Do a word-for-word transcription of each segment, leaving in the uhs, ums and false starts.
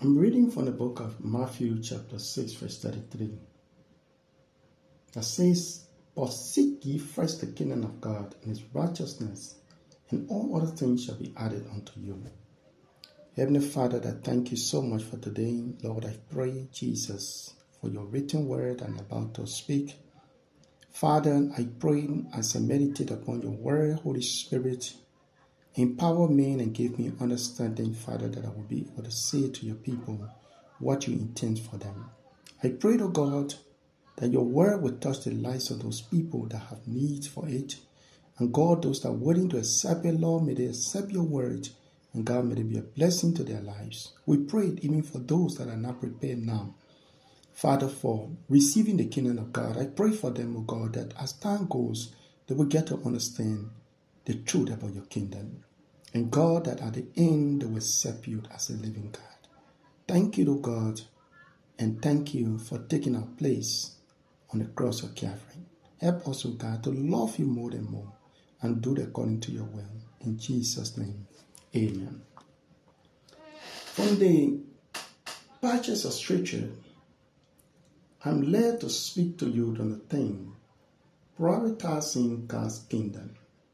I'm reading from the book of Matthew chapter six verse thirty-three. That says, "But seek ye first the kingdom of God and his righteousness, and all other things shall be added unto you." Heavenly Father, I thank you so much for today. Lord, I pray, Jesus, for your written word I'm about to speak. Father, I pray as I meditate upon your word, Holy Spirit, empower me and give me understanding, Father, that I will be able to say to your people what you intend for them. I pray, to God, that your word will touch the lives of those people that have needs for it. And God, those that are willing to accept it, Lord, may they accept your word. And God, may it be a blessing to their lives. We pray even for those that are not prepared now, Father, for receiving the kingdom of God. I pray for them, O God, that as time goes, they will get to understand the truth about your kingdom. And God, that at the end, they will accept you as a living God. Thank you, O God, and thank you for taking our place on the cross of Calvary. Help us, O God, to love you more and more and do it according to your will. In Jesus' name, amen. From the pages of Scripture, I'm led to speak to you on the theme, prioritizing God's kingdom.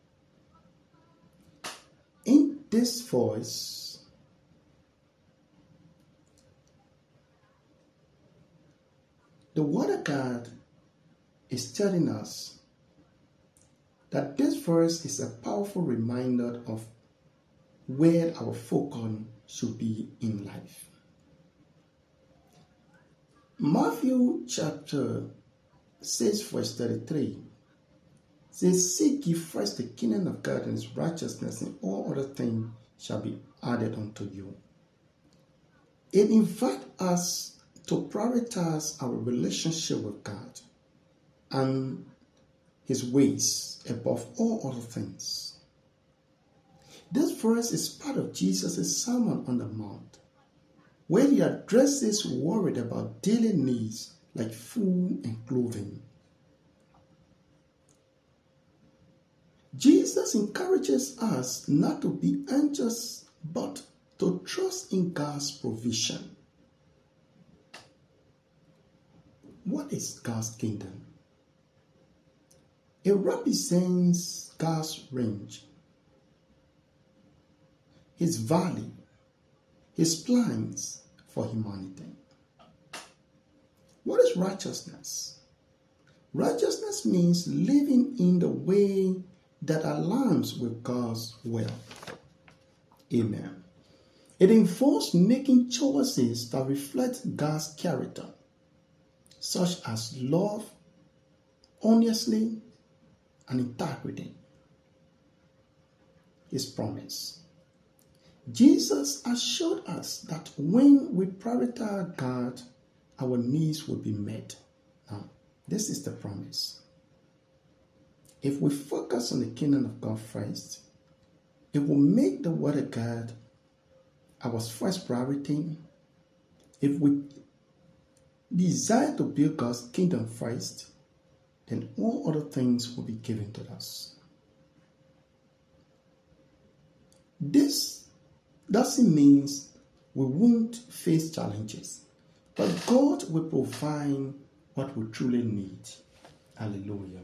In this voice, the Word of God is telling us that this verse is a powerful reminder of where our focus should be in life. Matthew chapter six verse thirty-three says, "Seek ye first the kingdom of God and his righteousness, and all other things shall be added unto you." It invites us to prioritize our relationship with God and his ways above all other things. This verse is part of Jesus' Sermon on the Mount, where he addresses worried about daily needs like food and clothing. Jesus encourages us not to be anxious, but to trust in God's provision. What is God's kingdom? It represents God's range, his value, his plans for humanity. What is righteousness? Righteousness means living in the way that aligns with God's will. Amen. It involves making choices that reflect God's character, such as love, honesty, and integrity. His promise. Jesus assured us that when we prioritize God, our needs will be met. Now, this is the promise. If we focus on the kingdom of God first, it will make the word of God our first priority. If we desire to build God's kingdom first, then all other things will be given to us. This doesn't mean we won't face challenges, but God will provide what we truly need. Hallelujah.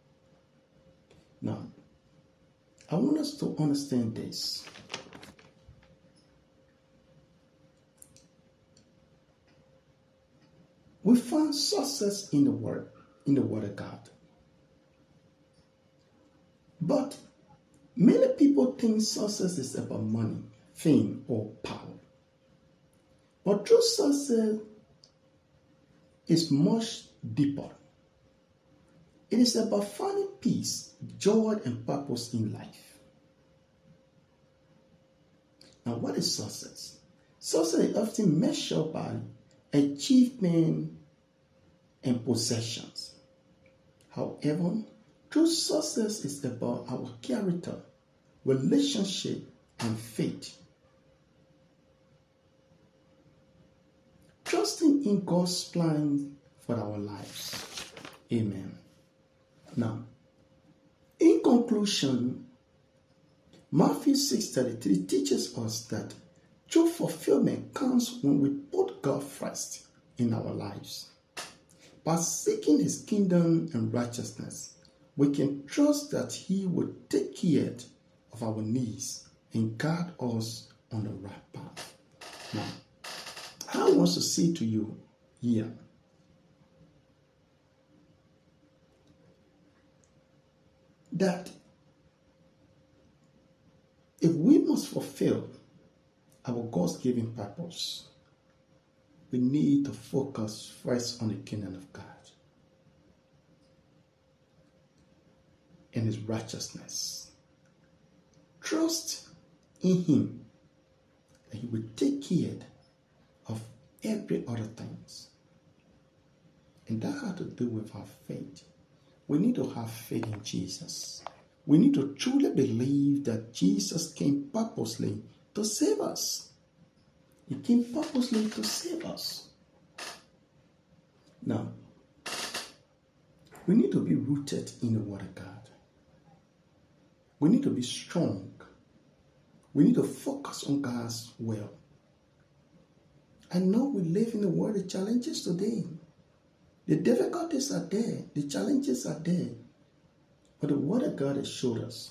Now, I want us to understand this. We find success in the word, in the word of God. But many people think success is about money, fame, or power. But true success is much deeper. It is about finding peace, joy, and purpose in life. Now, what is success? Success is often measured by achievement and possessions. However, true success is about our character, relationship, and faith. Trusting in God's plan for our lives. Amen. Now, in conclusion, Matthew six thirty-three teaches us that True fulfillment comes when we put God first in our lives. By seeking His kingdom and righteousness, we can trust that He will take care of our needs and guide us on the right path. Now, I want to say to you here that if we must fulfill our God's-given purpose, we need to focus first on the kingdom of God and His righteousness. Trust in Him that He will take care of every other things. And that has to do with our faith. We need to have faith in Jesus. We need to truly believe that Jesus came purposely to save us. He came purposely to save us. Now, we need to be rooted in the Word of God. We need to be strong. We need to focus on God's will. I know we live in a world of challenges today. The difficulties are there. The challenges are there. But the Word of God has showed us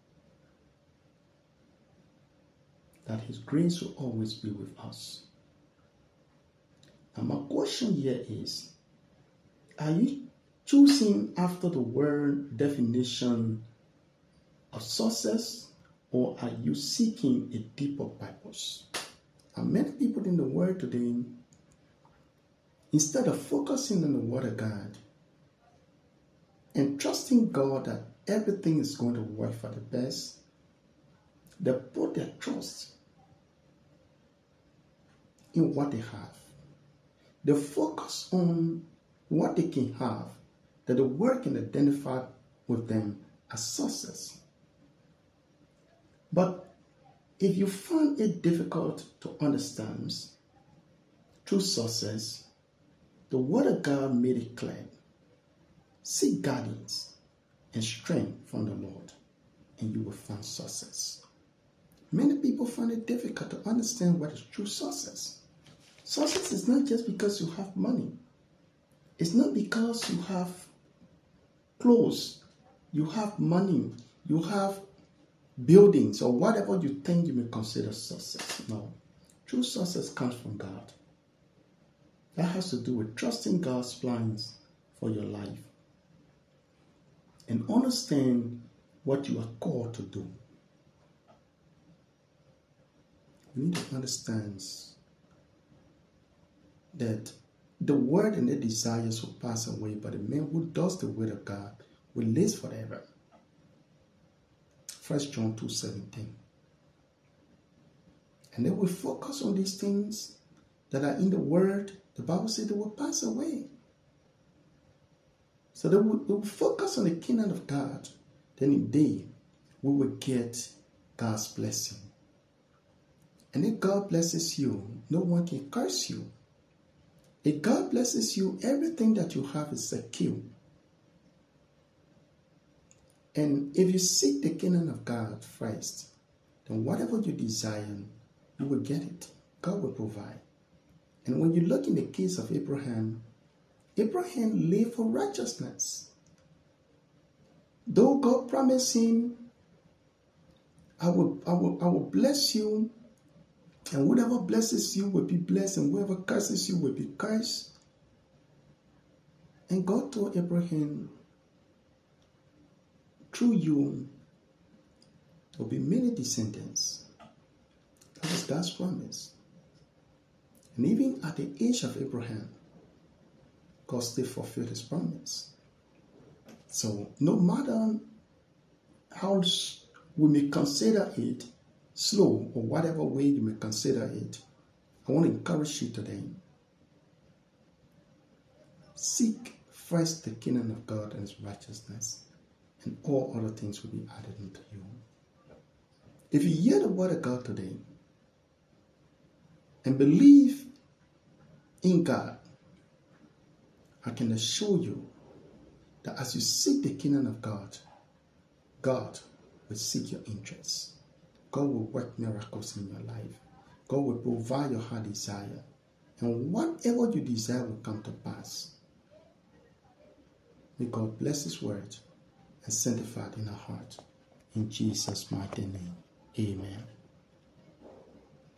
that His grace will always be with us. And my question here is, are you choosing after the word definition of success, or are you seeking a deeper purpose? And many people in the world today, instead of focusing on the Word of God and trusting God that everything is going to work for the best, they put their trust in what they have. They focus on what they can have, that the world can identify with them as success. But if you find it difficult to understand true success, the Word of God made it clear. Seek guidance and strength from the Lord, and you will find success. Many people find it difficult to understand what is true success. Success is not just because you have money. It's not because you have clothes, you have money, you have buildings, or whatever you think you may consider success. No. True success comes from God. That has to do with trusting God's plans for your life and understand what you are called to do. We need to understand that the word and the desires will pass away, but the man who does the will of God will live forever. First John two seventeen. And then we focus on these things that are in the word. The Bible says they will pass away. So they will, they will focus on the kingdom of God. Then indeed, we will get God's blessing. And if God blesses you, no one can curse you. If God blesses you, everything that you have is secure. And if you seek the kingdom of God first, then whatever you desire, you will get it. God will provide. And when you look in the case of Abraham, Abraham lived for righteousness. Though God promised him, I will, I will, I will bless you, and whatever blesses you will be blessed, and whoever curses you will be cursed. And God told Abraham, through you, there will be many descendants. That was God's promise. And even at the age of Abraham, God still fulfilled His promise. So no matter how we may consider it slow, or whatever way you may consider it, I want to encourage you today. Seek first the kingdom of God and His righteousness, and all other things will be added unto you. If you hear the word of God today and believe in God, I can assure you that as you seek the kingdom of God, God will seek your interests. God will work miracles in your life. God will provide your heart desire. And whatever you desire will come to pass. May God bless His word and sanctify it in our heart. In Jesus' mighty name, amen.